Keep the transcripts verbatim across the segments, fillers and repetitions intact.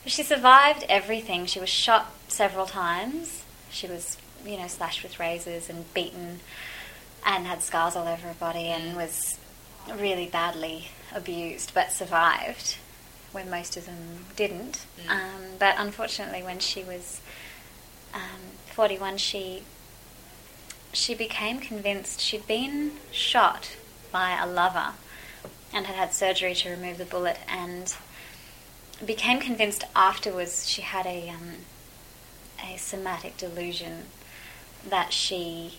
She survived everything. She was shot several times. She was, you know, slashed with razors and beaten and had scars all over her body and was really badly abused, but survived, when most of them didn't. Mm. Um, but unfortunately, when she was um, forty-one, she she became convinced she'd been shot by a lover and had had surgery to remove the bullet, and became convinced afterwards she had a um, a somatic delusion that she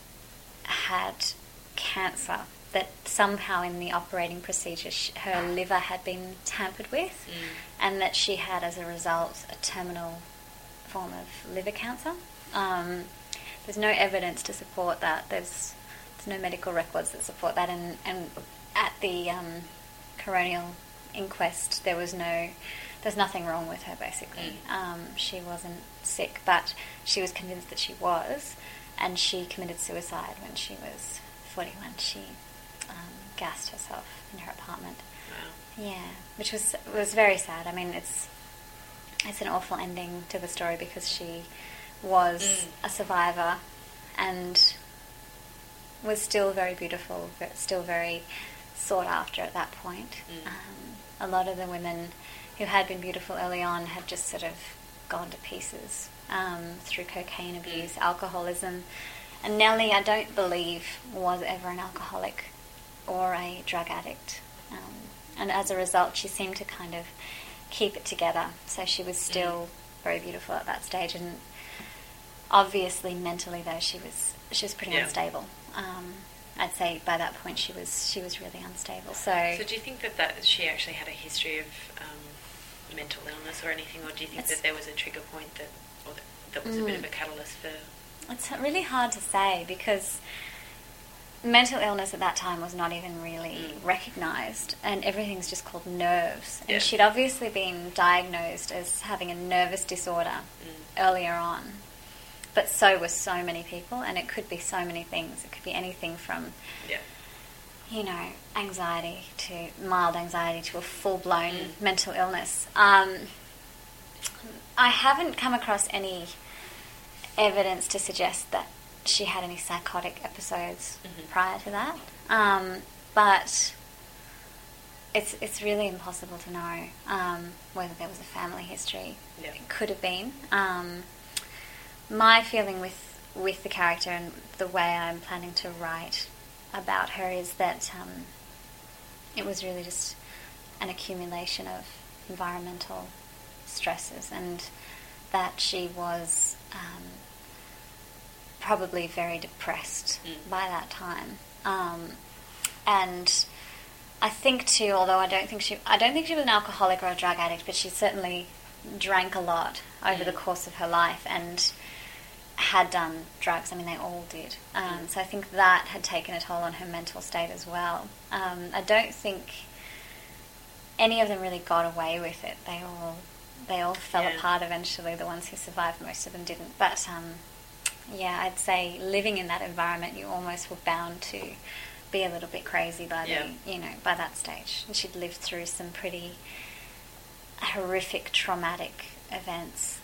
had cancer, that somehow in the operating procedure she, her liver had been tampered with, mm. and that she had, as a result, a terminal form of liver cancer. Um, there's no evidence to support that. There's, there's no medical records that support that, and, and at the um, coronial inquest there was no, there's nothing wrong with her, basically. Mm. Um, she wasn't sick, but she was convinced that she was, and she committed suicide when she was forty-one. She um, gassed herself in her apartment. Wow. Yeah, which was was very sad. I mean, it's it's an awful ending to the story because she was mm. a survivor and was still very beautiful, but still very sought after at that point. Mm. Um, a lot of the women who had been beautiful early on had just sort of gone to pieces um, through cocaine abuse, mm. alcoholism. And Nellie, I don't believe, was ever an alcoholic or a drug addict. Um, and as a result, she seemed to kind of keep it together. So she was still mm. very beautiful at that stage. And obviously, mentally, though, she was she was pretty yeah. unstable. Um, I'd say by that point she was she was really unstable. So, so do you think that, that she actually had a history of um, mental illness or anything, or do you think that there was a trigger point that, or that, that was mm. a bit of a catalyst for? It's really hard to say because mental illness at that time was not even really mm. recognised, and everything's just called nerves. And yeah. she'd obviously been diagnosed as having a nervous disorder mm. earlier on. But so were so many people, and it could be so many things. It could be anything from, yeah. you know, anxiety to mild anxiety to a full-blown mm. mental illness. Um, I haven't come across any evidence to suggest that she had any psychotic episodes mm-hmm. prior to that. Um, but it's it's really impossible to know um, whether there was a family history. Yeah. It could have been. Um, My feeling with with the character and the way I'm planning to write about her is that um, it was really just an accumulation of environmental stresses, and that she was um, probably very depressed mm. by that time. Um, and I think too, although I don't think she I don't think she was an alcoholic or a drug addict, but she certainly drank a lot over mm. the course of her life and had done drugs. I mean, they all did. Um, so I think that had taken a toll on her mental state as well. Um, I don't think any of them really got away with it. They all they all fell yeah. apart eventually. The ones who survived, most of them didn't. But um, yeah, I'd say living in that environment, you almost were bound to be a little bit crazy by yeah. the you know by that stage. And she'd lived through some pretty horrific, traumatic events.